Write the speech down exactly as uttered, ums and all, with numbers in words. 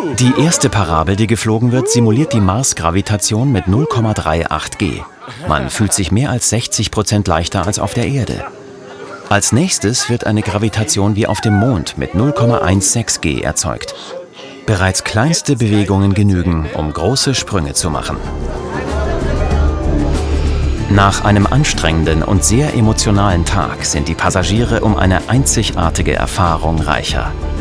Die erste Parabel, die geflogen wird, simuliert die Mars-Gravitation mit null Komma achtunddreißig G. Man fühlt sich mehr als sechzig Prozent leichter als auf der Erde. Als nächstes wird eine Gravitation wie auf dem Mond mit null Komma sechzehn G erzeugt. Bereits kleinste Bewegungen genügen, um große Sprünge zu machen. Nach einem anstrengenden und sehr emotionalen Tag sind die Passagiere um eine einzigartige Erfahrung reicher.